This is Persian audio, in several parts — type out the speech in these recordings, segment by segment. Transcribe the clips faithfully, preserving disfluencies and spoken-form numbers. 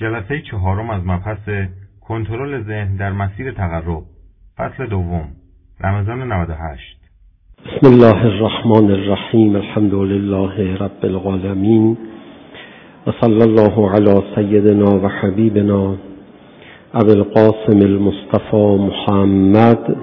جلسه چهارم از مبحث کنترل ذهن در مسیر تقرب، فصل دوم، رمضان نود و هشت. بسم الله الرحمن الرحیم. الحمد لله رب العالمین و صلی الله علی سیدنا و حبیبنا ابی القاسم المصطفى محمد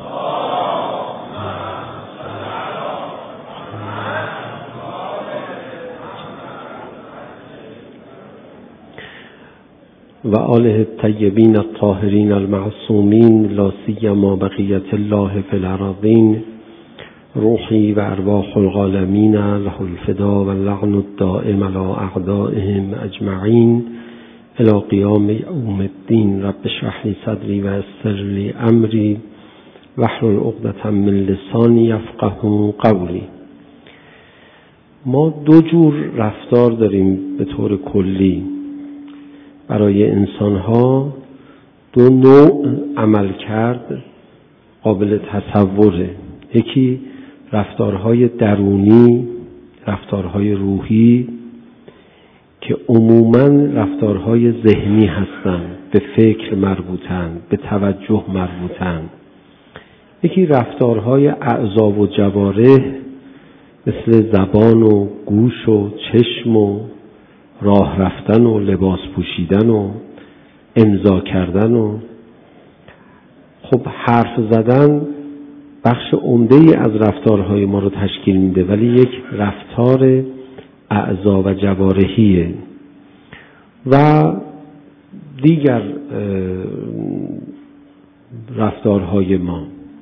و آله الطیبین الطاهرین المعصومین لا سیما بقیت الله فی الارضین روحی و ارواح العالمین له الفدا و اللعن الدائم علی اعدائهم اجمعین الی قیام یوم الدین. رب اشرح لی صدری و یسر لی امری واحلل عقدة من لسانی یفقهوا قولی. ما دو جور رفتار داریم به طور کلی برای انسان‌ها. دو نوع عمل کرد قابل تصوره. یکی رفتارهای درونی، رفتارهای روحی که عموماً رفتارهای ذهنی هستند، به فکر مربوطند، به توجه مربوطند. یکی رفتارهای اعضا و جوارح مثل زبان و گوش و چشم و راه رفتن و لباس پوشیدن و امضا کردن و خب حرف زدن بخش عمده‌ای از رفتارهای ما رو تشکیل میده، ولی یک رفتار اعضا و جوارحیه. و دیگر رفتارهای ما،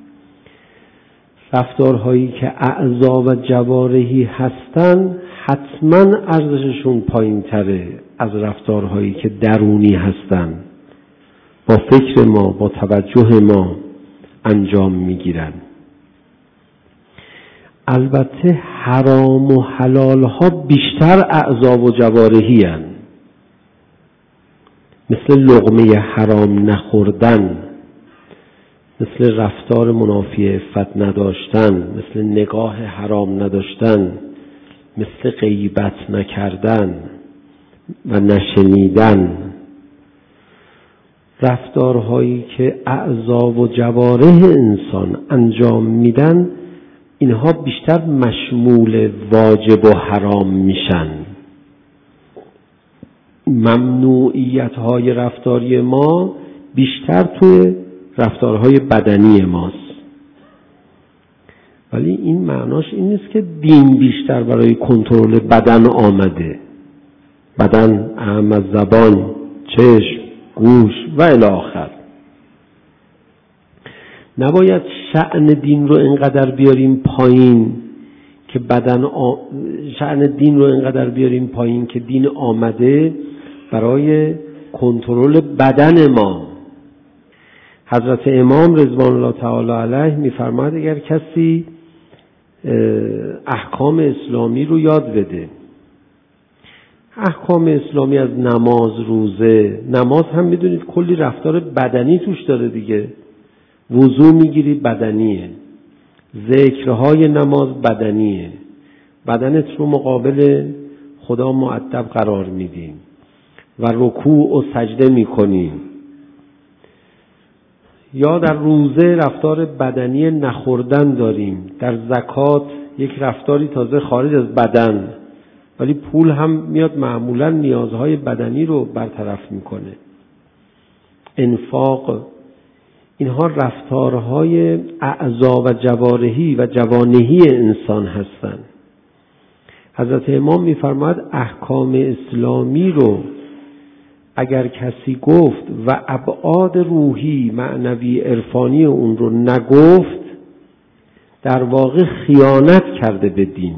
رفتارهایی که اعضا و جوارحی هستن حتما ارزششون پایین تره از رفتارهایی که درونی هستن، با فکر ما، با توجه ما انجام میگیرن. البته حرام و حلال ها بیشتر اعضا و جوارحی هن. مثل لقمه حرام نخوردن، مثل رفتار منافی عفت نداشتن، مثل نگاه حرام نداشتن، مثل غیبت نکردن و نشنیدن. رفتارهایی که اعضا و جوارح انسان انجام میدن، اینها بیشتر مشمول واجب و حرام میشن. ممنوعیت های رفتاری ما بیشتر توی رفتارهای بدنی ماست. ولی این معناش این نیست که دین بیشتر برای کنترل بدن آمده. بدن اهم از زبان، چشم، گوش و الی آخر. نباید شأن دین رو اینقدر بیاریم پایین که بدن آ... شأن دین رو اینقدر بیاریم پایین که دین آمده برای کنترل بدن ما. حضرت امام رضوان الله تعالی علیه می‌فرماید اگر کسی احکام اسلامی رو یاد بده، احکام اسلامی از نماز، روزه، نماز هم میدونید کلی رفتار بدنی توش داره دیگه. وضو میگیری بدنیه، ذکرهای نماز بدنیه، بدنت رو مقابل خدا مؤدب قرار میدیم و رکوع و سجده میکنیم. یا در روزه رفتار بدنی نخوردن داریم، در زکات یک رفتاری تازه خارج از بدن، ولی پول هم میاد معمولا نیازهای بدنی رو برطرف میکنه. انفاق، اینها رفتارهای اعضا و جوارحی و جوانحی انسان هستند. حضرت امام میفرماید احکام اسلامی رو اگر کسی گفت و ابعاد روحی، معنوی، عرفانی اون رو نگفت، در واقع خیانت کرده به دین.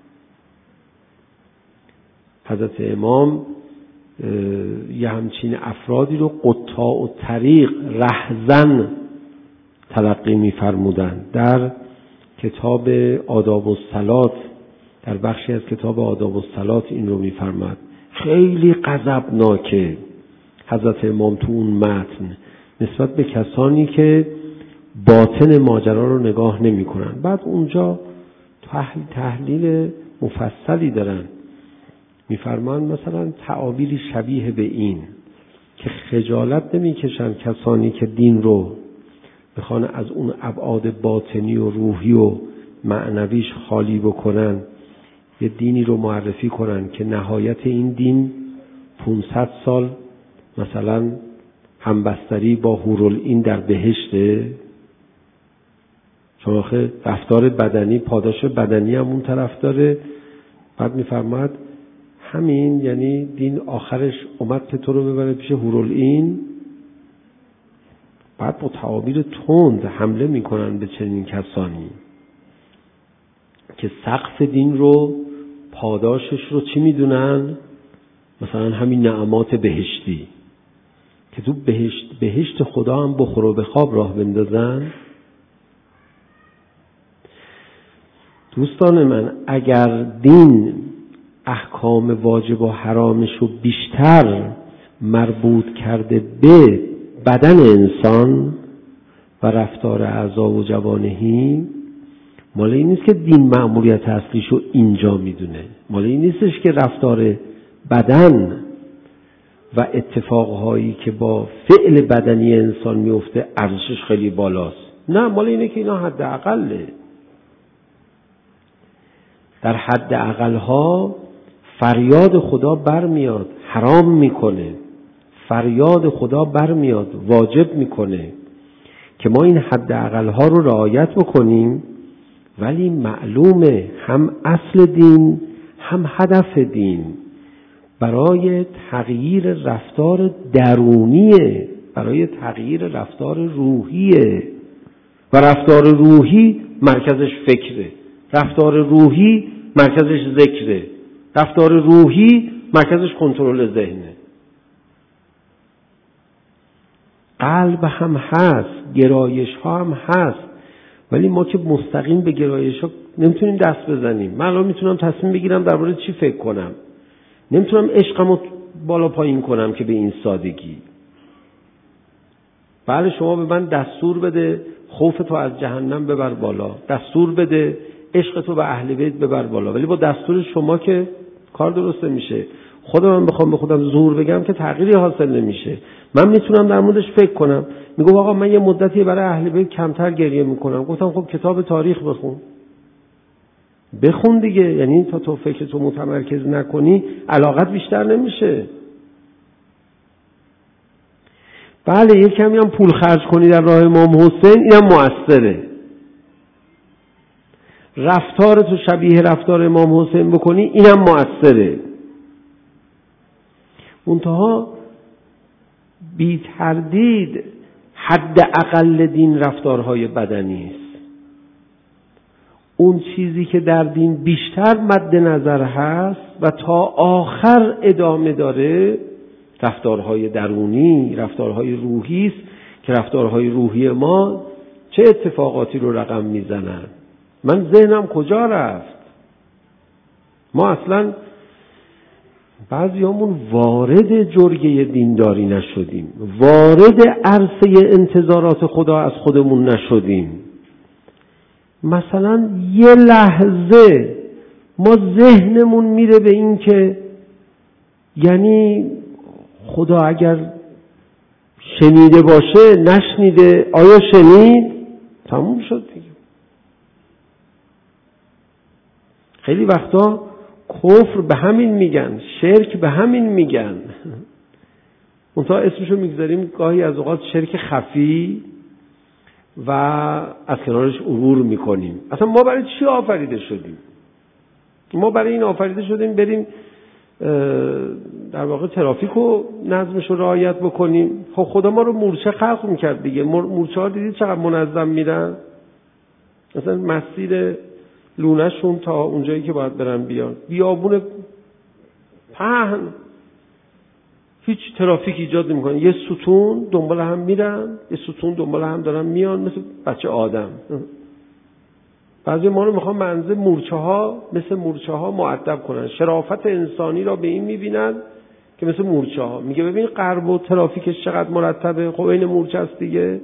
حضرت امام یه همچین افرادی رو قطاع و طریق، رهزن تلقی می‌فرمودند. در کتاب آداب الصلات، در بخشی از کتاب آداب الصلات این رو می‌فرماد. خیلی غضبناکه حضرت امام تو اون متن نسبت به کسانی که باطن ماجرا رو نگاه نمی کنن. بعد اونجا تحلیل, تحلیل مفصلی دارن. میفرمان مثلا تعابیری شبیه به این: که خجالت نمیکشن کسانی که دین رو بخوان از اون ابعاد باطنی و روحی و معنویش خالی بکنن، یه دینی رو معرفی کنن که نهایت این دین پانصد سال مثلا همبستری با حورالعین در بهشته. چون آخه رفتار بدنی، پاداش بدنی هم اون طرف داره. بعد میفرماید همین یعنی دین آخرش اومد که تو رو ببره پیش حورالعین. بعد با تعابیر تند حمله میکنن به چنین کسانی که سقف دین رو، پاداشش رو چی میدونن؟ مثلا همین نعمات بهشتی که تو بهشت بهشت خدا هم بخور و بخواب راه بندازن. دوستان من، اگر دین احکام واجب و حرامش رو بیشتر مربوط کرده به بدن انسان و رفتار اعضا و جوانحی، مال این نیست که دین مأموریت اصلیش رو اینجا میدونه. مال این نیستش که رفتار بدن و اتفاقهایی که با فعل بدنی انسان میفته ارزشش خیلی بالاست. نه، مال اینه که اینا حد اقله. در حد اقلها فریاد خدا برمیاد، حرام میکنه. فریاد خدا برمیاد، واجب میکنه که ما این حد اقلها رو رعایت بکنیم. ولی معلومه هم اصل دین هم هدف دین برای تغییر رفتار درونیه، برای تغییر رفتار روحیه. و رفتار روحی مرکزش فکره، رفتار روحی مرکزش ذکره، رفتار روحی مرکزش کنترل ذهنه. قلب هم هست، گرایش ها هم هست، ولی ما که مستقیم به گرایش ها نمیتونیم دست بزنیم. من الان میتونم تصمیم بگیرم درباره چی فکر کنم، نمیتونم عشقمو بالا پایین کنم که به این سادگی. بله شما به من دستور بده خوفتو از جهنم ببر بالا، دستور بده عشقتو به اهل بیت ببر بالا، ولی با دستور شما که کار درست نمیشه. خودم من بخوام به خودم زور بگم که تغییری حاصل نمیشه. من میتونم در موردش فکر کنم. میگم آقا من یه مدتی برای اهل بیت کمتر گریه میکنم. گفتم خب کتاب تاریخ بخون. بخون دیگه. یعنی تا تو فکرتو متمرکز نکنی علاقت بیشتر نمیشه. بله یه کمی هم پول خرج کنی در راه امام حسین، اینم مؤثره. رفتارتو شبیه رفتار امام حسین بکنی، اینم مؤثره. منتها بی تردید حد اقل دین رفتارهای بدنی است. اون چیزی که در دین بیشتر مد نظر هست و تا آخر ادامه داره رفتارهای درونی، رفتارهای روحی است که رفتارهای روحی ما چه اتفاقاتی رو رقم میزنن. من ذهنم کجا رفت؟ ما اصلا بعضیامون وارد جرگه دینداری نشدیم، وارد عرصه انتظارات خدا از خودمون نشدیم. مثلا یه لحظه ما ذهنمون میره به این که یعنی خدا اگر شنیده باشه نشنیده، آیا شنید؟ تموم شد دیگه. خیلی وقتا کفر به همین میگن، شرک به همین میگن. منتها اسمشو میگذاریم گاهی از اوقات شرک خفی و از کنارش عبور میکنیم. اصلا ما برای چی آفریده شدیم؟ ما برای این آفریده شدیم بریم در واقع ترافیک و نظمش رو رعایت بکنیم. خب خدا ما رو مورچه خلق میکرد دیگه. مورچه ها دیدید چقدر منظم میرن؟ مثلا مسیر لونه‌شون تا اونجایی که باید برن بیان، بیابون پهن، هیچ ترافیک ایجاد نمی‌کنن. یه ستون دنبال هم میرن، یه ستون دنبال هم دارن میان، مثل بچه آدم. بعضی ما رو میخوان منزل مورچه ها مثل مورچه ها مؤدب کنن. شرافت انسانی را به این میبینن که مثل مورچه ها. میگه ببین غرب و ترافیکش چقدر مرتبه، خب این مورچه است دیگه.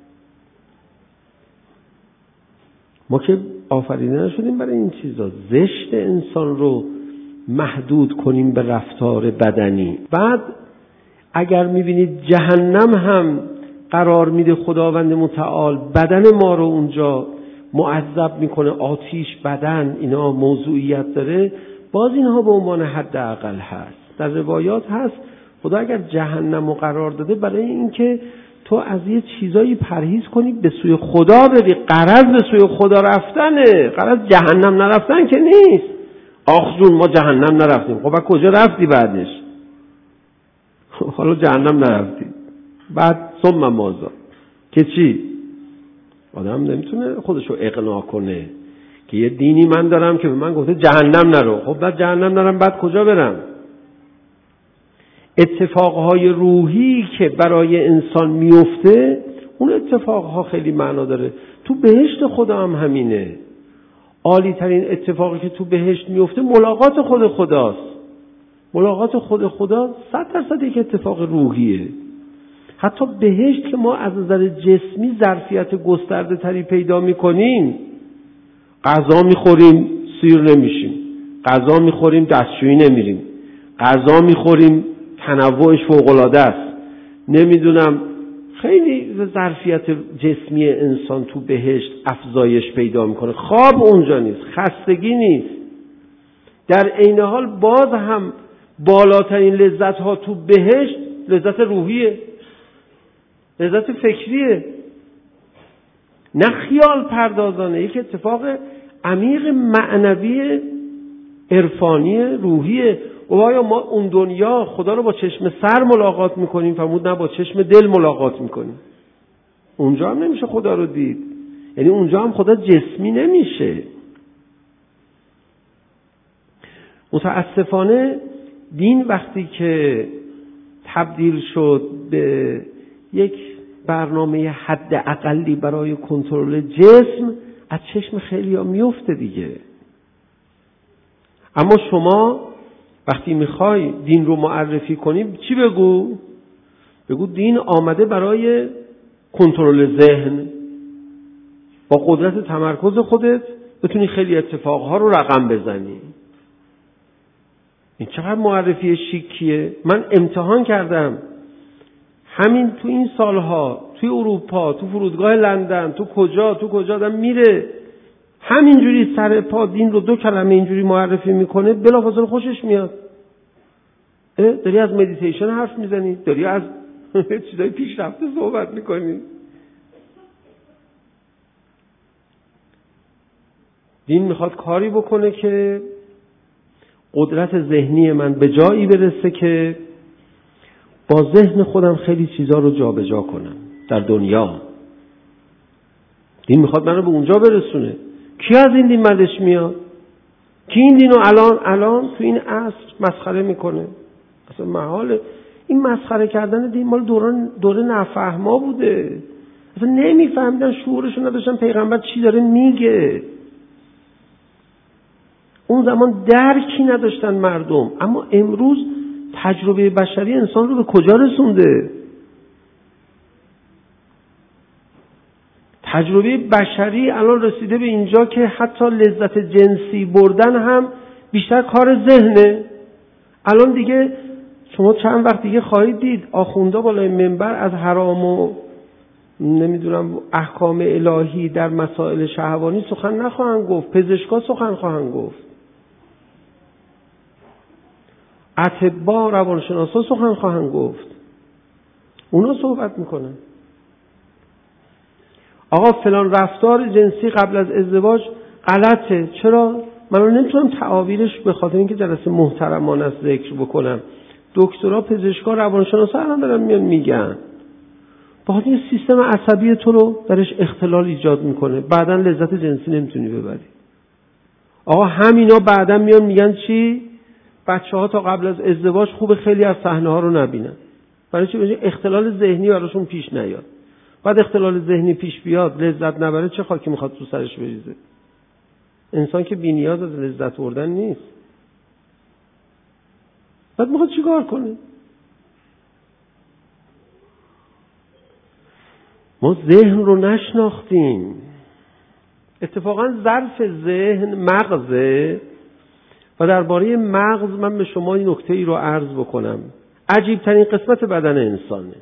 ما که آفریده نشدیم برای این چیزا. زشت انسان رو محدود کنیم به رفتار بدنی. بعد اگر میبینید جهنم هم قرار میده خداوند متعال بدن ما رو اونجا معذب میکنه، آتیش، بدن، اینا موضوعیت داره، باز اینها به عنوان حداقل هست. در روایات هست خدا اگر جهنم رو قرار داده برای اینکه تو از یه چیزایی پرهیز کنی به سوی خدا بری. غرض به سوی خدا رفتنه، غرض جهنم نرفتن که نیست. آخ جون ما جهنم نرفتیم. خب از کجا رفتی بعدش؟ حالا جهنم نرفتی، بعد ثم ماذا که چی؟ آدم نمیتونه خودشو اقناع کنه که یه دینی من دارم که به من گفته جهنم نرو. خب بعد جهنم نرم بعد کجا برم؟ اتفاقهای روحی که برای انسان میفته اون اتفاقها خیلی معنا داره. تو بهشت خدا هم همینه. عالی ترین اتفاقی که تو بهشت میفته ملاقات خود خداست. ملاقات خود خدا صد درصد یک اتفاق روحیه. حتی بهشت که ما از نظر جسمی ظرفیت گسترده تری پیدا میکنیم، غذا میخوریم سیر نمیشیم، غذا میخوریم دستشویی نمیریم، غذا میخوریم تنوعش فوق‌العاده است، نمیدونم خیلی ظرفیت جسمی انسان تو بهشت افزایش پیدا میکنه. خواب اونجا نیست، خستگی نیست. در عین حال باز هم بالاترین لذت ها تو بهشت لذت روحیه، لذت فکریه، نه خیال پردازانه. یک اتفاق عمیق معنوی عرفانی روحیه. و آیا ما اون دنیا خدا رو با چشم سر ملاقات میکنیم؟ فرمود نه، با چشم دل ملاقات میکنیم. اونجا هم نمیشه خدا رو دید، یعنی اونجا هم خدا جسمی نمیشه. متاسفانه دین وقتی که تبدیل شد به یک برنامه حد اقلی برای کنترل جسم، از چشم خیلی ها میفته دیگه. اما شما وقتی میخوای دین رو معرفی کنی چی بگو؟ بگو دین آمده برای کنترل ذهن. با قدرت تمرکز خودت بتونی خیلی اتفاقها رو رقم بزنی. این چقدر معرفی شیکیه. من امتحان کردم همین تو این سالها توی اروپا، تو فرودگاه لندن، تو کجا تو کجا آدم میره همینجوری سر پا دین رو دو کلمه اینجوری معرفی میکنه، بلافاصله خوشش میاد. داری از مدیتیشن حرف میزنی، داری از چیزای پیشرفته صحبت میکنی. دین میخواد کاری بکنه که قدرت ذهنی من به جایی برسه که با ذهن خودم خیلی چیزا رو جابجا کنم در دنیا. دین میخواد منو به اونجا برسونه. کی از این دین مدش میاد؟ کی این دینو الان الان تو این عصر مسخره میکنه؟ اصلا محاله. این مسخره کردن دین مال دوران دوره نفهما بوده. اصلا نمیفهمیدن، شعورشون نداشتن پیغمبر چی داره میگه. اون زمان درکی نداشتن مردم. اما امروز تجربه بشری انسان رو به کجا رسونده؟ تجربه بشری الان رسیده به اینجا که حتی لذت جنسی بردن هم بیشتر کار ذهنه. الان دیگه شما چند وقت دیگه خواهید دید آخوندا بالای منبر از حرام و نمیدونم احکام الهی در مسائل شهوانی سخن نخواهند گفت، پزشکا سخن خواهند گفت، اطباء روانشناسا سخن خواهند گفت. اونا صحبت میکنن. آقا فلان رفتار جنسی قبل از ازدواج غلطه. چرا؟ من نمیتونم تعابیرش به خاطر اینکه جلسه محترمانه است ذکر بکنم. دکترا، پزشکا، روانشناسا الان دارن میان میگن با این سیستم عصبی تو رو درش اختلال ایجاد میکنه، بعداً لذت جنسی نمیتونی ببری. آقا همینا بعداً میان میگن چی؟ بچه‌ها تا قبل از ازدواج خوب خیلی از صحنه‌ها رو نبینن. برای چی؟ برای اختلال ذهنی براشون پیش نیاد. بعد اختلال ذهنی پیش بیاد، لذت نبره، چه خاکی میخواد تو سرش بریزه؟ انسان که بی‌نیاز از لذت بردن نیست. بعد میخواد چیکار کنه؟ ما ذهن رو نشناختیم. اتفاقا ظرف ذهن مغزه. و درباره مغز من به شما این نکته ای رو عرض بکنم. عجیبترین قسمت بدن انسانه.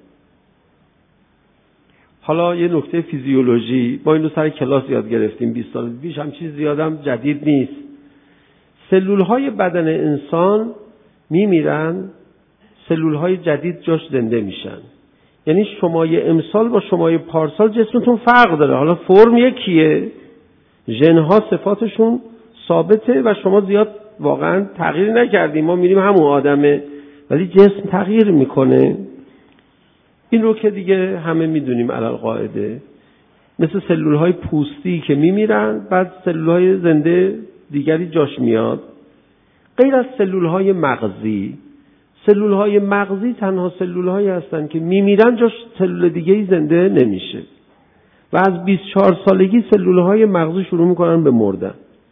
حالا یه نکته فیزیولوژی، ما اینو سر کلاس یاد گرفتیم بیست سال پیش، هم چیز زیادم جدید نیست. سلولهای بدن انسان میمیرن، سلولهای جدید جاش زنده میشن. یعنی شمای امسال با شمای پارسال جسمتون فرق داره. حالا فرم یکیه، ژنها صفاتشون ثابته و شما زیاد واقعا تغییر نکردیم، ما میریم همون آدمه، ولی جسم تغییر میکنه. این رو که دیگه همه میدونیم علل قاعده. مثل سلولهای پوستی که میمیرن، بعد سلولهای زنده دیگری جاش میاد. غیر از سلولهای مغزی، سلولهای مغزی تنها سلولهایی هستن که میمیرن جاش سلول دیگه‌ای زنده نمیشه و از بیست و چهار سالگی سلولهای مغزی شروع میکنن به مردن.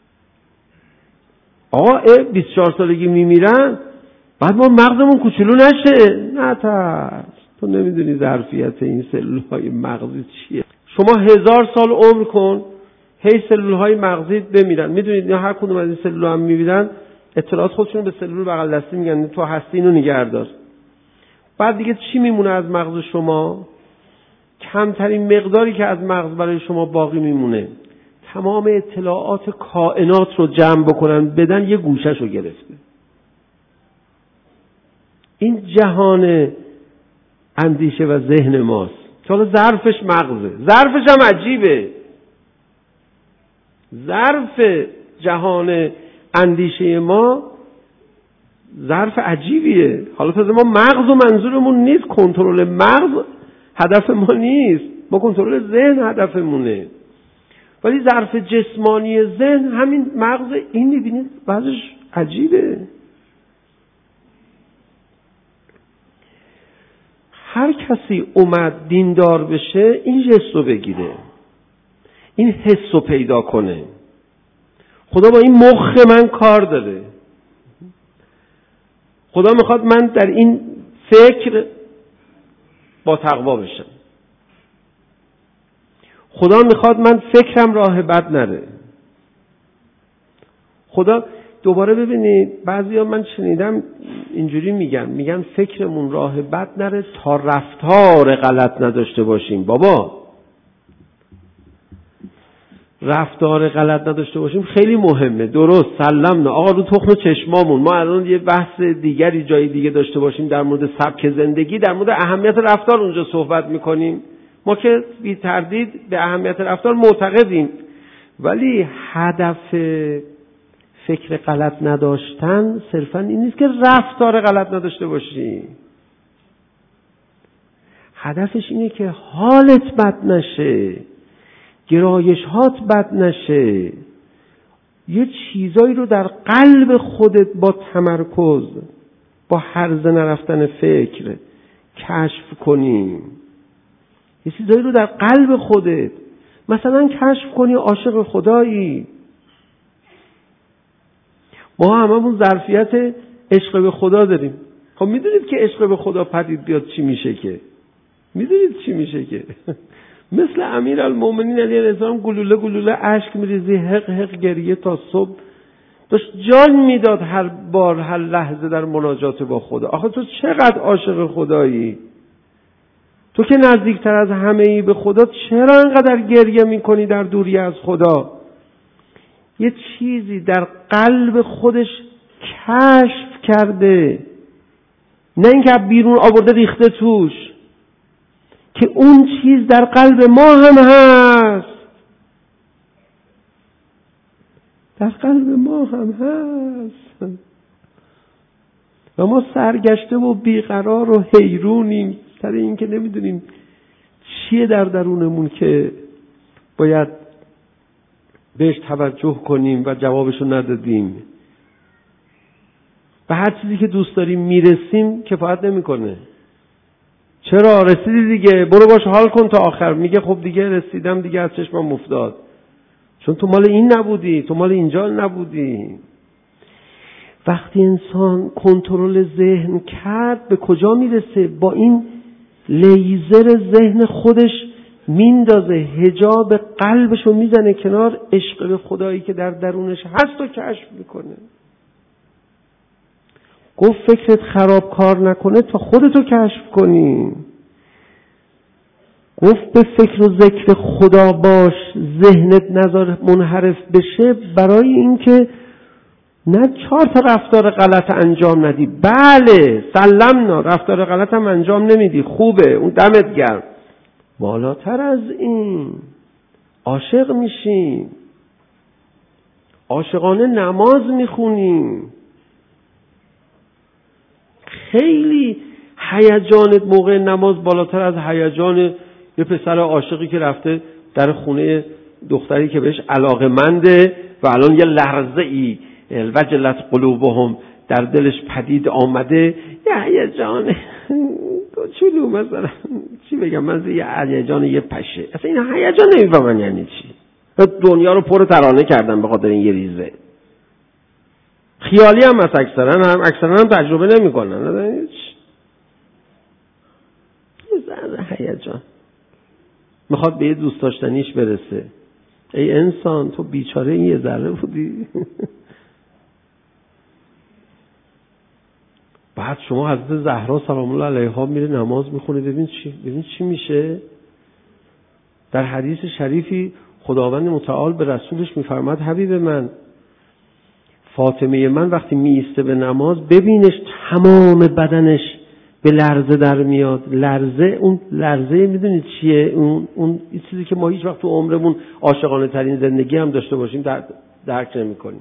آقا بیست و چهار سالگی میمیرن، بعد ما مغزمون کوچولو نشه. نه ترس، تو نمیدونی ظرفیت این سلولهای مغزی چیه. شما هزار سال عمر کن، هی سلولهای مغزی بمیرن. میدونید هر کدوم از این سلولها هم میمیرن، اطلاعات خودشون به سلول بغل دستی میگن تو هستی، اینو نگهدار. بعد دیگه چی میمونه از مغز شما؟ کمترین مقداری که از مغز برای شما باقی میمونه. تمام اطلاعات کائنات رو جمع بکنن بدن، یه گوشش رو گرفته. این جهان اندیشه و ذهن ماست که حالا ظرفش مغزه. ظرفش هم عجیبه. ظرف جهان اندیشه ما ظرف عجیبیه. حالا تازه ما مغز و منظورمون نیست، کنترل مغز هدف ما نیست، ما کنترل ذهن هدفمونه. ولی ظرف جسمانی ذهن همین مغز، این میبینید بعضش عجیبه. هر کسی اومد دیندار بشه این حس رو بگیره، این حس رو پیدا کنه. خدا با این مخ من کار داره. خدا میخواد من در این فکر با تقوا بشم. خدا میخواد من فکرم راه بد نره. خدا دوباره ببینید، بعضیا من شنیدم اینجوری میگن، میگن فکرمون راه بد نره تا رفتار غلط نداشته باشیم. بابا رفتار غلط نداشته باشیم خیلی مهمه، درست، سلام. آقا رو تخم چشمامون ما الان یه بحث دیگری جای دیگه داشته باشیم در مورد سبک زندگی، در مورد اهمیت رفتار اونجا صحبت میکنیم. ما که بی تردید به اهمیت رفتار معتقدیم، ولی هدف فکر غلط نداشتن صرفا این نیست که رفتار غلط نداشته باشی. هدفش اینه که حالت بد نشه، گرایشات بد نشه، یه چیزایی رو در قلب خودت با تمرکز، با هرزه نرفتن فکر کشف کنی. یه چیزایی رو در قلب خودت مثلا کشف کنی، عاشق خدایی. ما هممون ظرفیت عشق به خدا داریم. خب میدونید که عشق به خدا پدید بیاد چی میشه؟ که میدونید چی میشه؟ که مثل امیرالمومنین علیه السلام گلوله گلوله اشک میریزی، حق حق گریه تا صبح، داشت جان میداد هر بار هر لحظه در مناجات با خدا. آخه تو چقدر عاشق خدایی؟ تو که نزدیکتر از همه ای به خدا، چرا انقدر گریه میکنی در دوری از خدا؟ یه چیزی در قلب خودش کشف کرده، نه اینکه بیرون آورده ریخته توش، که اون چیز در قلب ما هم هست، در قلب ما هم هست و ما سرگشته و بیقرار و حیرونیم سر این که نمیدونیم چیه در درونمون که باید بهش توجه کنیم و جوابشو ندادیم. به هر چیزی که دوست داریم میرسیم کفایت نمیکنه. چرا؟ رسیدی دیگه، برو باش حال کن تا آخر. میگه خب دیگه رسیدم دیگه، از چشمم افتاد، چون تو مال این نبودی، تو مال اینجا نبودی. وقتی انسان کنترل ذهن کرد به کجا میرسه؟ با این لیزر ذهن خودش میندازه، حجاب قلبشو میزنه کنار، عشق به خدایی که در درونش هست و کشف میکنه. گفت فکرت خراب کار نکنه تا خودتو کشف کنی. گفت به فکر و ذکر خدا باش، ذهنت نذار منحرف بشه، برای اینکه نه چهار تا رفتار غلط انجام ندی. بله سلمنا، رفتار غلط هم انجام نمیدی، خوبه، اون دمت گرم. بالاتر از این عاشق میشیم، عاشقانه نماز میخونیم. خیلی هیجانت موقع نماز بالاتر از هیجان یه پسر عاشقی که رفته در خونه دختری که بهش علاقه‌منده و الان یه لحظه ای وجلت قلوبهم در دلش پدید آمده، یه هیجان کوچولو، مثلا چی بگم من، یه هیجان یه پشه. اصلا این هیجان نمیفهمن یعنی چی. دنیا رو پر ترانه کردن به خاطر این یه ریزه. خیالی هم از اکثرا هم اکثرا هم تجربه نمی‌کنن. نه هیچ ذره هیجان میخواد به یه دوست داشتنیش برسه. ای انسان تو بیچاره این یه ذره بودی. بعد شما حضرت زهرا سلام الله علیها میره نماز میخونه، ببین چی ببین چی میشه. در حدیث شریفی خداوند متعال به رسولش میفرماد حبیب من، فاطمه من وقتی میایسته به نماز ببینش تمام بدنش به لرزه در میاد. لرزه، اون لرزه میدونید چیه؟ اون اون چیزی که ما هیچ وقت تو عمرمون عاشقانه ترین زندگی هم داشته باشیم در درک نمی‌کنیم.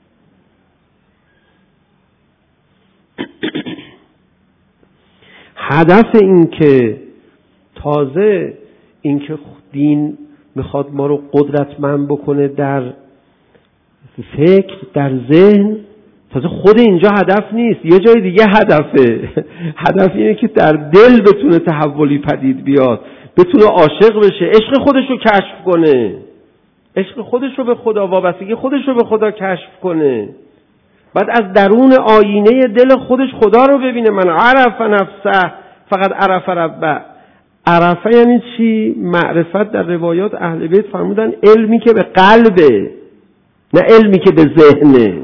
هدف این که تازه این که دین میخواد ما رو قدرتمند بکنه در فکر، در ذهن، تازه خود اینجا هدف نیست، یه جای دیگه هدفه. هدف اینه که در دل بتونه تحولی پدید بیاد، بتونه عاشق بشه، عشق خودش رو کشف کنه، عشق خودش رو به خدا، وابستگی خودش رو به خدا کشف کنه. بعد از درون آینه دل خودش خدا رو ببینه. من عرف نفسه فقط عرف ربه. عرفه یعنی چی؟ معرفت در روایات اهل بیت فرمودن علمی که به قلبه، نه علمی که به ذهنه.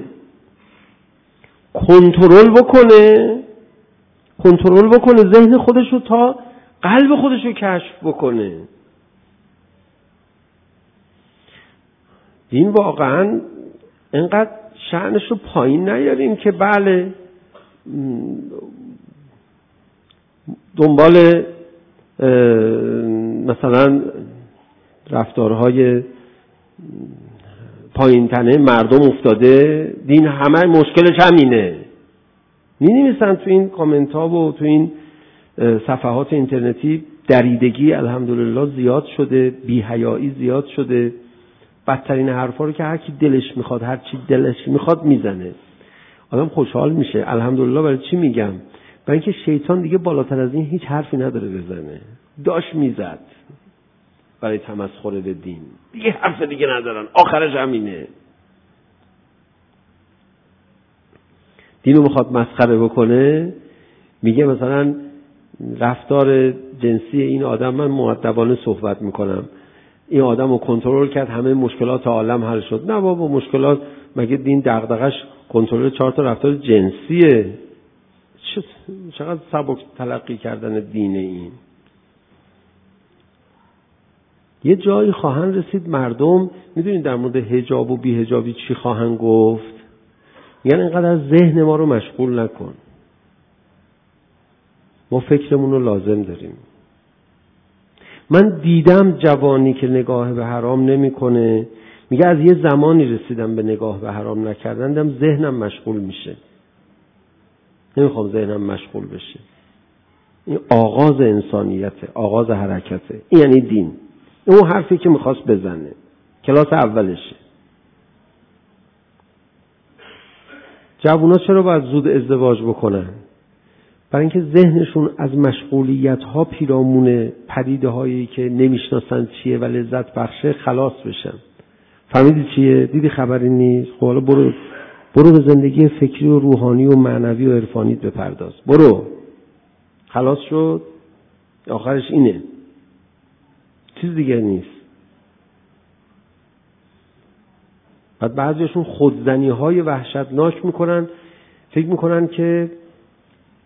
کنترل بکنه، کنترل بکنه ذهن خودش رو تا قلب خودش رو کشف بکنه. دین واقعا اینقدر شأنش رو پایین نیاریم که بله دنبال مثلا رفتارهای پایین تنه مردم افتاده. دین همه مشکلش همینه. می‌نویسن تو این کامنت ها و تو این صفحات اینترنتی دریدگی الحمدلله زیاد شده، بی‌حیایی زیاد شده، بدترین حرفا رو که هر کی دلش میخواد، هر چی دلش میخواد میزنه. آدم خوشحال میشه. الحمدلله. برای چی میگم؟ برای اینکه شیطان دیگه بالاتر از این هیچ حرفی نداره بزنه. داش میزد برای تمسخر به دین، دیگه حرف دیگه ندارن، آخرش همینه. دینو میخواد مسخره بکنه، میگه مثلا رفتار جنسی این آدم، من مؤدبانه صحبت میکنم، این آدم رو کنترل کرد همه مشکلات عالم حل شد. نه بابا، مشکلات مگه دین دغدغش کنترل چهار تا رفتار جنسیه؟ چقدر سبک تلقی کردن دینه این. یه جایی خواهن رسید مردم، میدونید در مورد حجاب و بی حجابی چی خواهن گفت؟ یعنی اینقدر ذهن ما رو مشغول نکن، ما فکرمون رو لازم داریم. من دیدم جوانی که نگاه به حرام نمیکنه، میگه از یه زمانی رسیدم به نگاه به حرام نکردن، دیدم ذهنم مشغول میشه، نمیخوام ذهنم مشغول بشه. این آغاز انسانیته، آغاز حرکته. این یعنی دین. این اون حرفی که میخواست بزنه، کلاس اولشه. جوونا چرا باید زود ازدواج بکنن؟ برای اینکه ذهنشون از مشغولیت ها پیرامون پدیده هایی که نمیشناسن چیه و لذت بخشه خلاص بشن. فهمیدی چیه؟ دیدی خبری نیست؟ خب حالا برو برو به زندگی فکری و روحانی و معنوی و عرفانیت بپرداز. برو، خلاص شد. آخرش اینه، چیز دیگه نیست. بعد بعضیشون خودزنی های وحشتناک میکنن، فکر میکنن که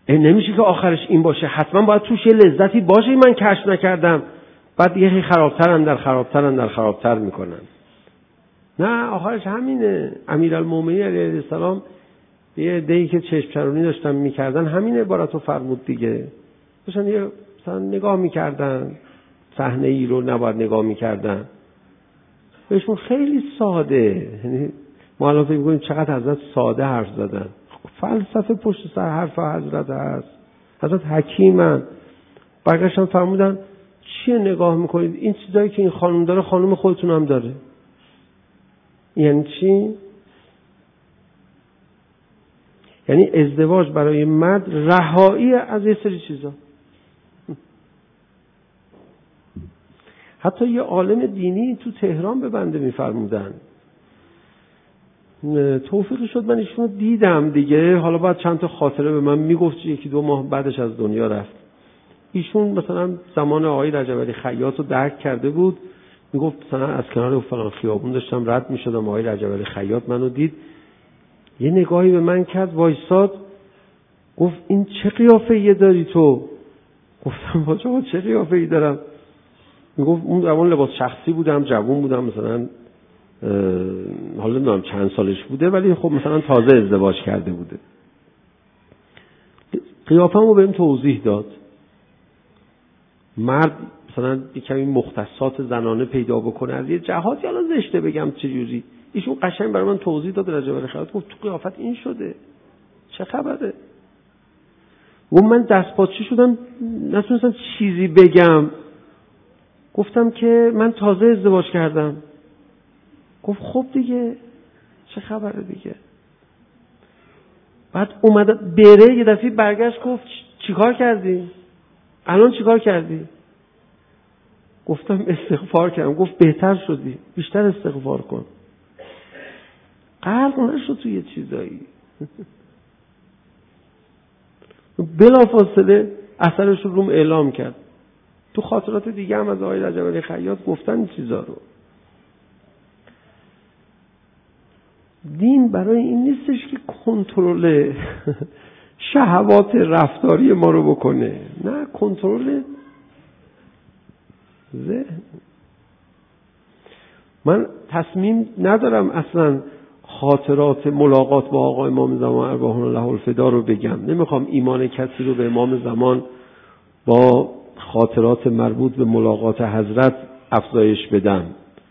نمیشه که آخرش این باشه، حتما باید توش یه لذتی باشه من کشف نکردم. بعد دیگه خرابترن در خرابترن در خرابتر میکنن. نه آخرش همینه. امیرالمومنین علیه السلام یه عده‌ای که چشم چرونی داشتن میکردن همین عبارتو فرمود دیگه. داشتن یه مثلا نگاه میکردن صحنه ای رو نباید نگاه میکردن. بهشون خیلی ساده، یعنی ما الان فکر می‌کنیم چقدر حضرت ساده حرف زدن. فلسفه پشت سر حرف حضرت هست. حضرت حکیمن. برگشتن فرمودن چیه نگاه میکنید؟ این چیزایی که این خانم داره خانم خودتون هم داره. یعنی چی؟ یعنی ازدواج برای مرد رهایی از یه سری چیزا. حتی یه عالم دینی تو تهران به بنده میفرمودن، توفیق شد من ایشونو دیدم دیگه، حالا بعد چند تا خاطره به من میگفت، یکی دو ماه بعدش از دنیا رفت. ایشون مثلا زمان آقای رجب علی خیاط رو درک کرده بود، میگفت مثلا از کنار فلان خیابون داشتم رد میشدم، آقای رجب علی خیاط منو دید، یه نگاهی به من کرد، وایساد، گفت این چه قیافه‌ای داری تو؟ گفتم باجا چه قیافه‌ای دارم؟ میگفت اون زمان لباس شخصی بودم، جوون بودم، مثلا حالا نمیدونم چند سالش بوده، ولی خب مثلا تازه ازدواج کرده بوده. قیافه‌مو بهم توضیح داد. مرد مثلا یه کمی مختصات زنانه پیدا بکنه از یه جهاتی، حالا زشته بگم چجوری، ایشون قشنگ برای من توضیح داد. رجب علی خیاط گفت تو قیافت این شده، چه خبره؟ و من دستپاچه شدم، نتونستم چیزی بگم. گفتم که من تازه ازدواج کردم. گفت خب دیگه چه خبره دیگه. بعد اومد بره، یه دفعه برگشت گفت چیکار کردی؟ الان چیکار کردی؟ گفتم استغفار کردم. گفت بهتر شدی، بیشتر استغفار کن. غرق نشو توی چیزایی. بلافاصله اثرش رو روم اعلام کرد. تو خاطرات دیگه هم از آقای رجب علی خیاط گفتن این چیزا رو. دین برای این نیستش که کنترل شهوات رفتاری ما رو بکنه، نه، کنترل ذهن. من تصمیم ندارم اصلا خاطرات ملاقات با آقا امام زمان ارواح الله الفدا رو بگم. نمیخوام ایمان کسی رو به امام زمان با خاطرات مربوط به ملاقات حضرت افزایش بدم،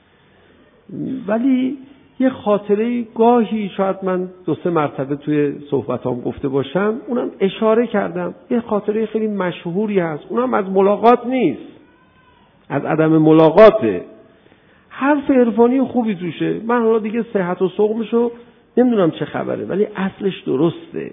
ولی یه خاطره گاهی شاید من دو سه مرتبه توی صحبتام گفته باشم، اونم اشاره کردم. یه خاطره خیلی مشهوری هست، اونم از ملاقات نیست، از عدم ملاقاته. حرف عرفانی خوبی توشه. من حالا دیگه صحت و سقمشو نمیدونم چه خبره، ولی اصلش درسته.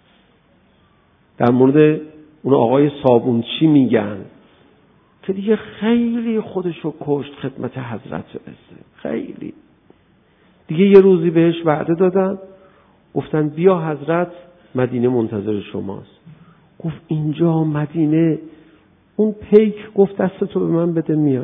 در مورد اون آقای صابونچی میگن که دیگه خیلی خودشو کشت خدمت حضرت برسه، خیلی دیگه. یه روزی بهش وعده دادن، گفتن بیا حضرت مدینه منتظر شماست. گفت اینجا مدینه؟ اون پیک گفت دستتو به من بده میای،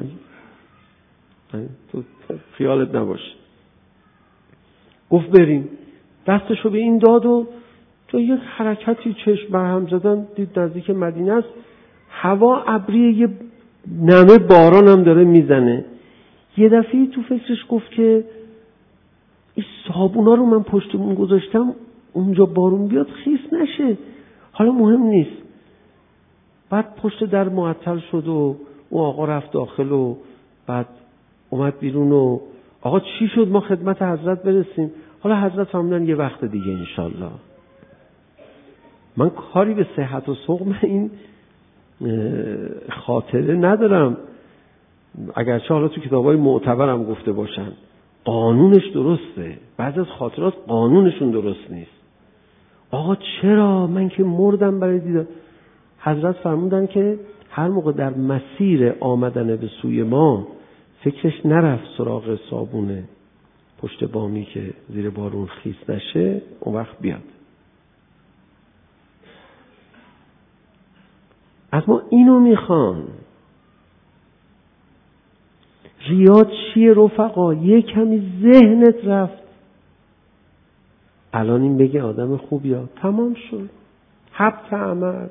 تو خیالت نباشه. گفت بریم. دستشو به این داد و تو یک حرکتی چشم برهم زدن، دید نزدیک مدینه است. هوا ابری، یه نمه باران هم داره میزنه. یه دفعه تو فکرش گفت که این صابونا رو من پشتمون گذاشتم، اونجا بارون بیاد خیس نشه، حالا مهم نیست. بعد پشت در معطل شد و اون آقا رفت داخل و بعد اومد بیرون و آقا چی شد ما خدمت حضرت برسیم؟ حالا حضرت فرمودن یه وقت دیگه انشالله. من کاری به صحت و سقم این خاطره ندارم، اگرچه حالا تو کتابای معتبرم گفته باشن قانونش درسته، بعضی از خاطرات قانونشون درست نیست. آقا چرا؟ من که مردم برای دیدن. حضرت فرمودن که هر موقع در مسیر آمدن به سوی ما فکرش نرفت سراغ صابونه پشت بامی که زیر بارون خیس نشه، اون وقت بیاد. از ما اینو میخوان. ریاد چیه رفقا؟ یه کمی ذهنت رفت، الان این بگه آدم خوبی ها، تمام شد. حبط عمل.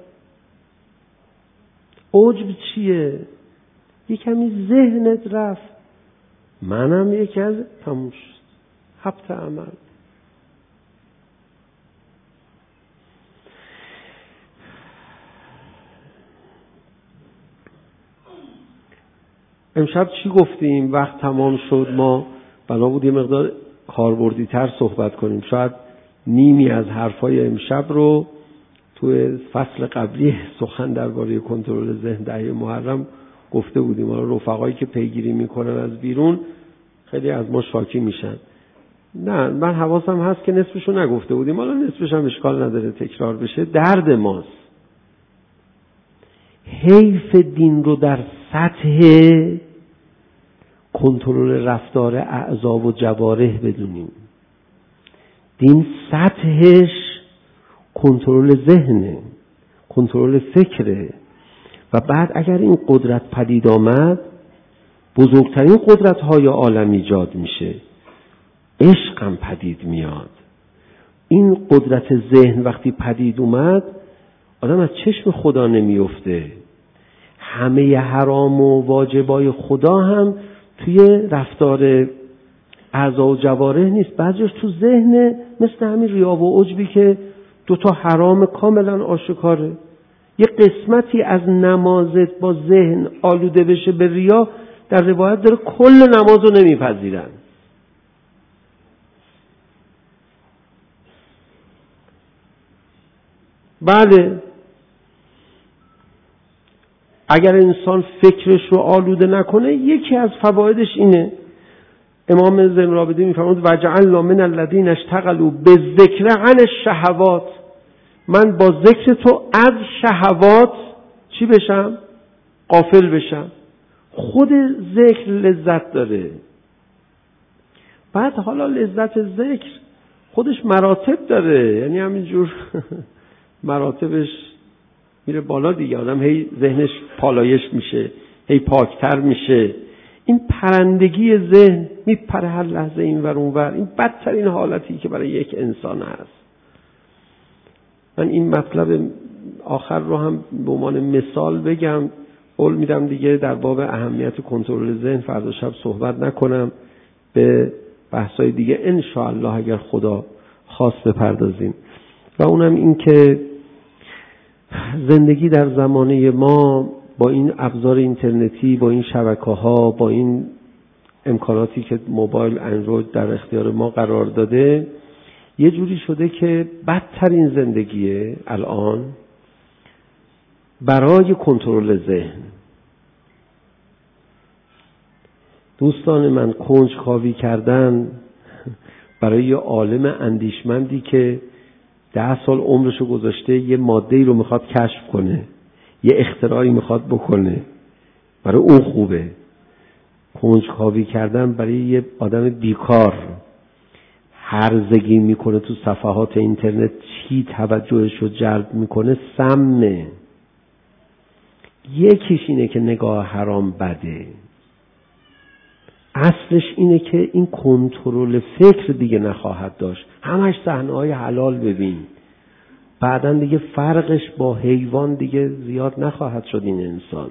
عجب چیه؟ یه کمی ذهنت رفت، منم یکی از تموم شد. حبط عمل. امشب چی گفتیم؟ وقت تمام شد، ما بنا بود یه مقدار کاربردی تر صحبت کنیم. شاید نیمی از حرفای امشب رو توی فصل قبلی سخن درباره کنترل ذهن دهه محرم گفته بودیم. حالا رفقایی که پیگیری میکنن از بیرون خیلی از ما شاکی میشن. نه، من حواسم هست که نصفشو نگفته بودیم، حالا نصفش هم اشکال نداره تکرار بشه. درد ماست. حیف دین رو در سطح کنترل رفتار اعضا و جوارح بدونیم. دین سطحش کنترل ذهنه، کنترل فکره. و بعد اگر این قدرت پدید آمد، بزرگترین قدرت های عالم ایجاد میشه. عشق هم پدید میاد. این قدرت ذهن وقتی پدید اومد، آدم از چشم خدا نمیفته. همه حرام و واجبای خدا هم توی رفتار اعضا و جوارح نیست، بعضیش تو ذهن، مثل همین ریا و عجبی که دوتا حرام کاملا آشکاره. یه قسمتی از نمازت با ذهن آلوده بشه به ریا، در روایت داره کل نماز رو نمیپذیرن. بله، اگر انسان فکرش رو آلوده نکنه، یکی از فوایدش اینه. امام زین العابدین میفرمود وجعلنا من الذین اشتغلوا بالذکر عن الشهوات. من با ذکر تو از شهوات چی بشم؟ غافل بشم. خود ذکر لذت داره. بعد حالا لذت ذکر خودش مراتب داره، یعنی همینجور مراتبش میره بالا دیگه. آدم هی ذهنش پالایش میشه، هی پاکتر میشه. این پرندگی ذهن میپره هر لحظه این ور اون ور. این بدترین حالتی که برای یک انسان هست. من این مطلب آخر رو هم به عنوان مثال بگم. قول میدم دیگه در باب اهمیت کنترل ذهن فردا شب صحبت نکنم، به بحثای دیگه ان شاء الله اگر خدا خواست بپردازیم. و اونم این که زندگی در زمانه ما با این ابزار اینترنتی، با این شبکه‌ها، با این امکاناتی که موبایل اندروید در اختیار ما قرار داده، یه جوری شده که بدترین زندگیه الان برای کنترل ذهن. دوستان من، کنجکاوی کردن برای یه عالم اندیشمندی که ده سال عمرشو گذاشته یه ماده‌ای رو میخواد کشف کنه، یه اختراعی میخواد بکنه، برای اون خوبه. کنجکاوی کردن برای یه آدم بیکار، هرزگی میکنه تو صفحات اینترنت، چی توجهش رو جلب میکنه؟ سمه. یکیش اینه که نگاه حرام بده، اصلش اینه که این کنترل فکر دیگه نخواهد داشت. همش صحنه‌های حلال ببین، بعداً دیگه فرقش با حیوان دیگه زیاد نخواهد شد. این انسان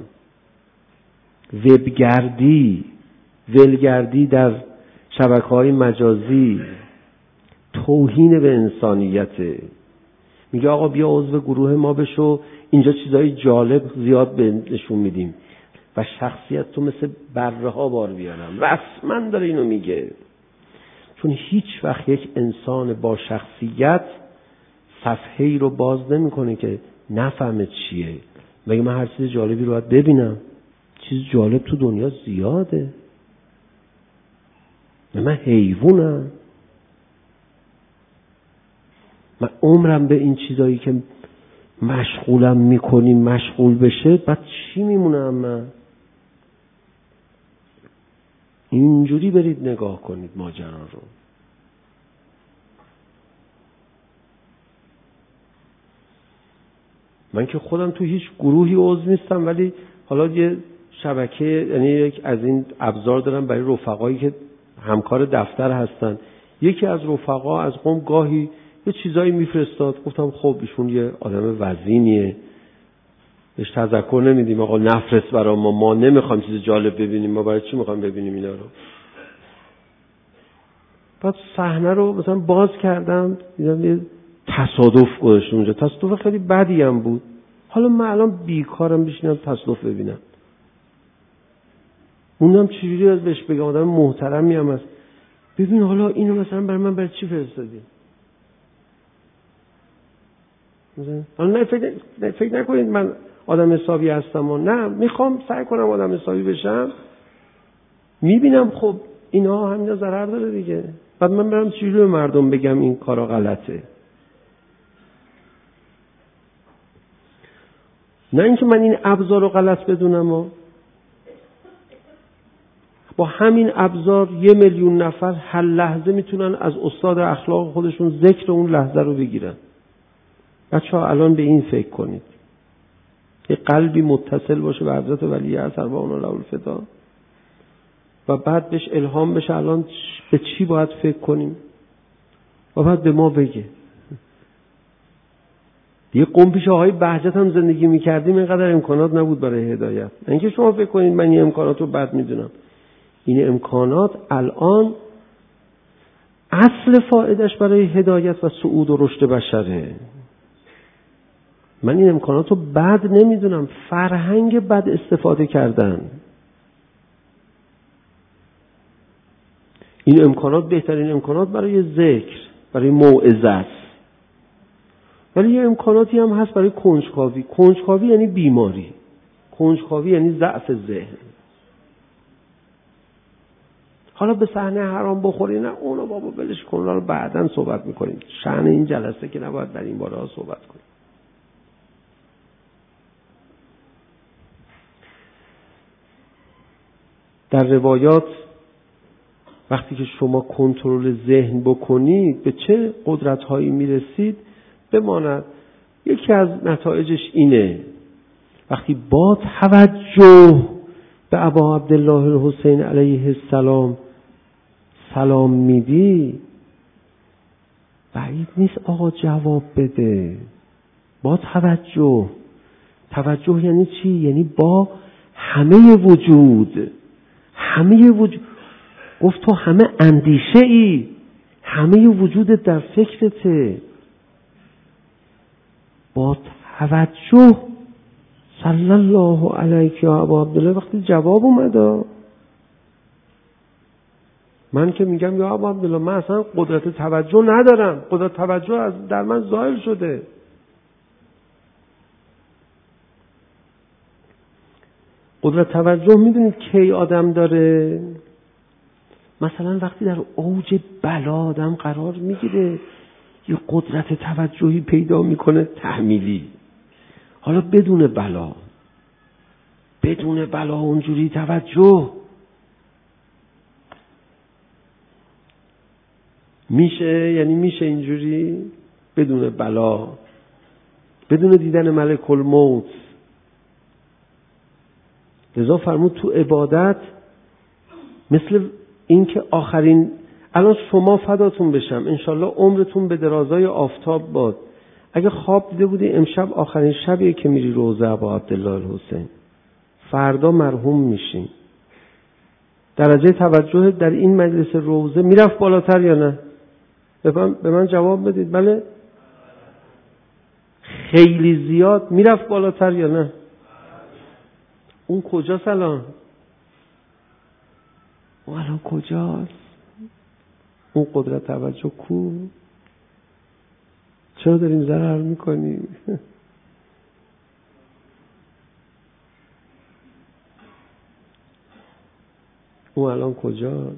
وبگردی، ولگردی در شبکه‌های مجازی توهین به انسانیته. میگه آقا بیا عضو گروه ما بشو، اینجا چیزای جالب زیاد به نشون میدیم و شخصیت تو مثل بره ها بار بیارم. رسما داره اینو میگه. چون هیچ وقت یک انسان با شخصیت صفحه‌ای رو باز نمیکنه که نفهمه چیه. مگه من هر چیز جالبی رو باید ببینم؟ چیز جالب تو دنیا زیاده. من حیوانم؟ من عمرم به این چیزایی که مشغولم میکنیم مشغول بشه، بعد چی میمونم من؟ اینجوری برید نگاه کنید ماجرا رو. من که خودم تو هیچ گروهی عضو نیستم، ولی حالا یه شبکه، یعنی یک از این ابزار دارم برای رفقایی که همکار دفتر هستن. یکی از رفقا از قوم گاهی یه چیزایی میفرستاد. گفتم خب ایشون یه آدم وزینیه، بهش تذکر نمیدیم آقا نفرست برای ما، ما نمیخوایم چیز جالب ببینیم، ما برای چی میخوایم ببینیم اینا رو؟ بعد صحنه رو مثلا باز کردم، دیدم یه تصادف گذاشته اونجا. تصادف خیلی بدی هم بود. حالا من الان بیکارم بشینم تصادف ببینم. اونم چجوری از بهش بگم آدم محترمی هم هست، ببین حالا اینو مثلا برای من برای چی فرستادی؟ حالا نه فکر, فکر نکنید من آدم حسابی هستم و نه، میخوام سعی کنم آدم حسابی بشم. میبینم خب اینا همینا ضرر داره دیگه، بعد من برم چجوری به مردم بگم این کارا غلطه؟ نه اینکه من این ابزار رو غلط بدونم و با همین ابزار یه میلیون نفر هر لحظه میتونن از استاد اخلاق خودشون ذکر اون لحظه رو بگیرن. بچه ها الان به این فکر کنید، یه قلبی متصل باشه به حضرت ولی اثر با اون له الفدا و بعد بهش الهام بشه الان به چی باید فکر کنیم و بعد به ما بگه. یه قوم پیش آقای بهجت هم زندگی میکردیم، اینقدر امکانات نبود برای هدایت. اینکه شما فکر کنید من این امکانات رو بد میدونم. این امکانات الان اصل فایدهش برای هدایت و صعود و رشد بشره. من این امکانات رو بد نمیدونم، فرهنگ بد استفاده کردن. این امکانات بهترین امکانات برای ذکر، برای موعظه است. ولی یه امکاناتی هم هست برای کنجکاوی. کنجکاوی یعنی بیماری، کنجکاوی یعنی ضعف ذهن. حالا به صحنه حرام بخوری، نه اونو بابا بلش کن، رو بعداً صحبت میکنیم. شأن این جلسه که نباید در این باره ها صحبت کنیم. در روایات وقتی که شما کنترل ذهن بکنید به چه قدرت‌هایی میرسید بماند. یکی از نتایجش اینه وقتی با توجه به ابا عبدالله الحسین علیه السلام سلام میدی، بعید نیست آقا جواب بده. با توجه. توجه یعنی چی؟ یعنی با همه وجود. همه وجود. گفت تو همه اندیشه ای، همه وجودت در فکرته. با توجه. صلی الله علیک یا ابا عبدالله. وقتی جواب اومد، من که میگم یا ابا عبدالله من اصلا قدرت توجه ندارم، قدرت توجه از در من ظاهر شده. قدرت توجه میدونید کی آدم داره؟ مثلا وقتی در اوج بلا آدم قرار میگیره یه قدرت توجهی پیدا میکنه تحمیلی. حالا بدون بلا، بدون بلا اونجوری توجه میشه؟ یعنی میشه اینجوری بدون بلا، بدون دیدن ملک الموت. لذا فرمود تو عبادت مثل این که آخرین، الان شما فداتون بشم انشالله عمرتون به درازای آفتاب باد، اگه خواب دیده بودی امشب آخرین شبیه که میری روضه ابا عبدالله الحسین، فردا مرحوم میشین، درجه توجه در این مجلس روضه میرفت بالاتر یا نه؟ به من جواب بدید. بله خیلی زیاد میرفت بالاتر یا نه؟ اون کجاست الان؟ اون الان کجاست؟ اون قدرت توجه کو؟ چرا داریم ضرر میکنیم؟ اون الان کجاست؟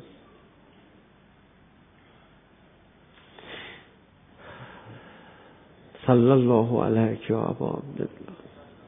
صلی الله علیک یا ابا عبدالله.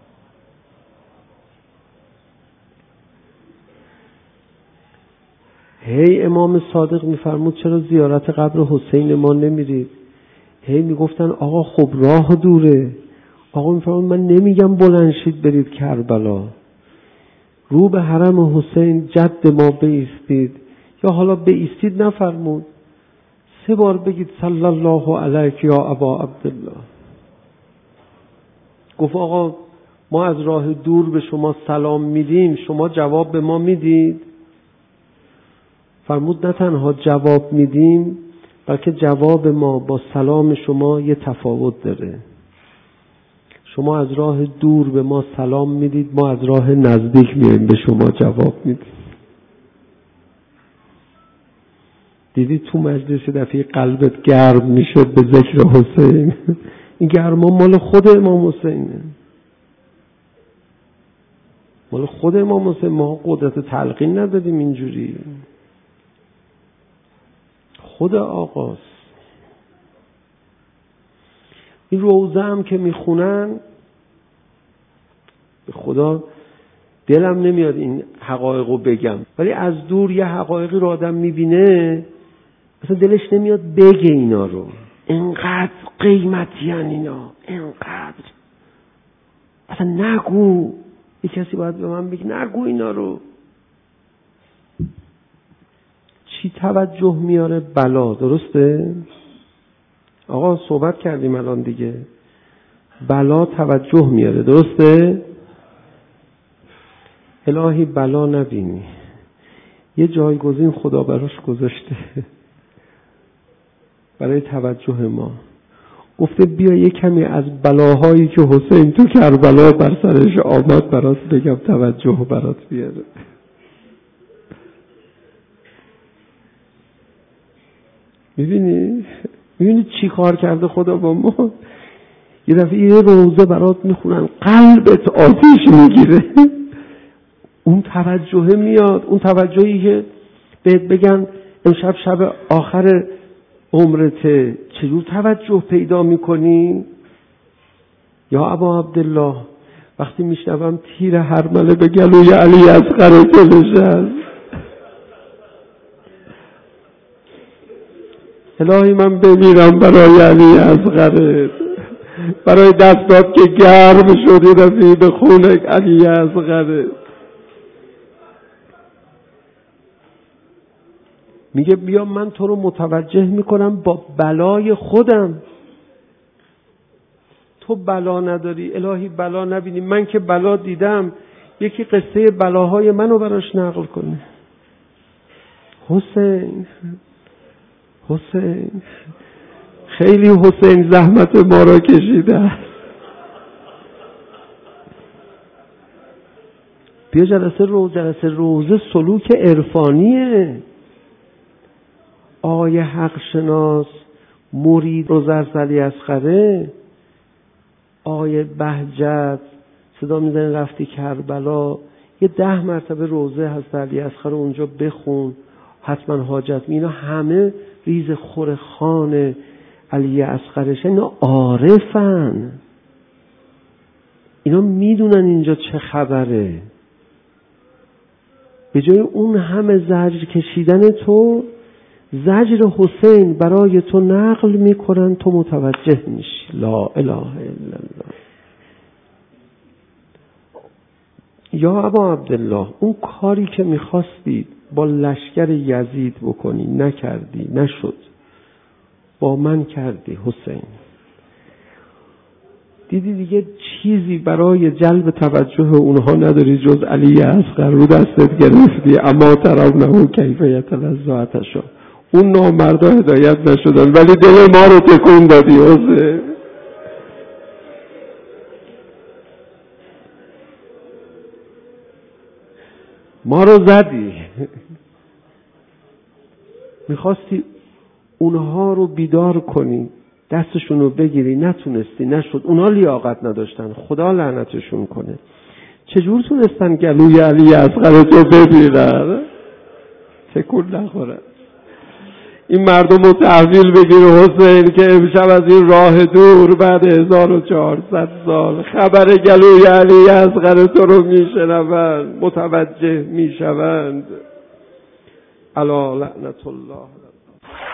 هی امام صادق میفرمود چرا زیارت قبر حسین ما نمیرید؟ هی میگفتن آقا خب راه دوره. آقا میفرمود من نمیگم بلند شید برید کربلا، رو به حرم حسین جد ما بایستید، یا حالا بایستید نفرمود، سه بار بگید صلی الله علیک یا ابا عبدالله. گفت آقا ما از راه دور به شما سلام میدیم، شما جواب به ما میدید؟ فرمود نه تنها جواب میدیم، بلکه جواب ما با سلام شما یه تفاوت داره. شما از راه دور به ما سلام میدید، ما از راه نزدیک میایم به شما جواب میدیم. دیدی تو مجلس دفعه قلبت گرم میشد به ذکر حسین. این گرما مال خود امام حسینه، مال خود امام حسین. ما قدرت تلقین ندادیم اینجوری، خود آقاست. این روزه هم که میخونن به خدا دلم نمیاد این حقایقو بگم، ولی از دور یه حقایقی رو آدم میبینه اصلا دلش نمیاد بگه اینا رو. اینقدر قیمتی هن اینا، اینقدر اصلا نگو. یه کسی باید به من بگه نگو اینا رو. چی توجه میاره؟ بلا. درسته؟ آقا صحبت کردیم الان دیگه. بلا توجه میاره، درسته؟ الهی بلا نبینی. یه جایگزین خدا براش گذاشته برای توجه ما. گفته بیا یه کمی از بلاهایی که حسین تو کربلا بر سرش آمد برات بگم، توجه برات بیاره. میبینی؟ میبینی چی کار کرده خدا با ما؟ یه دفعه یه روزه برات میخونن قلبت آتیش میگیره. اون توجه میاد، اون توجهی که بهت بگن امشب شب آخر عمرته، چجور توجه پیدا میکنی؟ یا ابا عبدالله وقتی میشنوم تیر هرمله به گلوی علی اصغر تو نشست، الهی من بمیرم برای علی اصغرت، برای دستات که گرم شدی رفی به خون علی اصغرت. میگه بیا من تو رو متوجه میکنم با بلای خودم. تو بلا نداری، الهی بلا نبینی. من که بلا دیدم، یکی قصه بلاهای منو براش نقل کنه. حسین حسین خیلی حسین زحمت ما را کشیده. بیا جلسه روز جلسه روزه سلوک عرفانیه. آقای حق شناس مرید روزرس علی اصغره، آقای بهجت صدا میزنی رفتی کربلا، یه ده مرتبه روزه هست علی اصغر اونجا بخون، حتما حاجت می. اینا همه ریز خور خان علی اصغرش، اینا عارفن، اینا میدونن اینجا چه خبره. به جای اون همه زجر کشیدن تو، زجر حسین برای تو نقل میکنن، تو متوجه میشی. لا اله الا الله. یا ابا عبدالله اون کاری که میخواستی با لشکر یزید بکنی نکردی، نشد، با من کردی حسین. دیدی دیگه چیزی برای جلب توجه اونها نداری جز علی اصغر رو دستت گرفتی. اما ترونه کیف یتلظ آتشا. اون نامردا هدایت نشدن ولی دل ما رو تکون دادی حسین. ما رو زدی. میخواستی اونها رو بیدار کنی، دستشون رو بگیری، نتونستی، نشد. اونها لیاقت نداشتن، خدا لعنتشون کنه. چجور تونستن گلوی علی اصغر تو ببینن؟ تکون نخوره. این مردم رو تحویل بگیر حسین که امشب از این راه دور بعد هزار و چهارصد سال خبر گلوی علی اصغر تو رو میشنوند، متوجه میشوند. الا لعنت الله.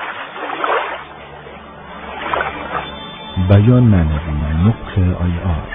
بیان معنوی نطق آیات.